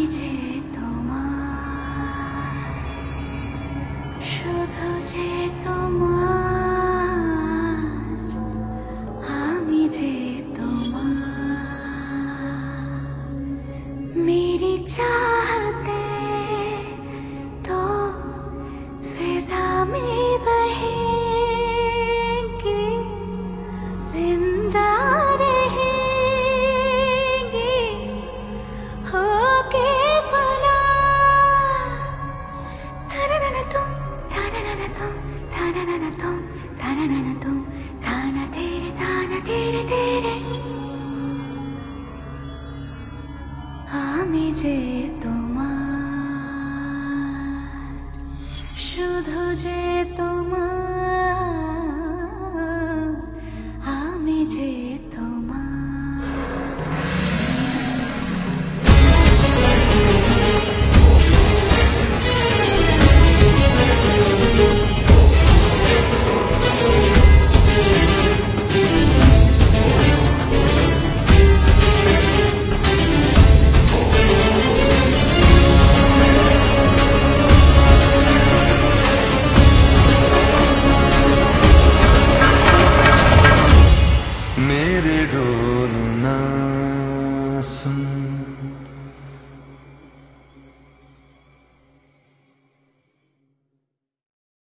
যে তোমার, শুধু যে তোমার, আমি যে তোমার। मेरी चाहते तो फिजा में बहेंगी, जिंदा रहेंगी होके फना। थाना तुम, थाना तुम, थाना तुम, थाना तुम, थाना तेरे तेरे। আমি যে তোমার, শুধু যে তোমার, আমি যে তোমার। मेरे ढोलना सुन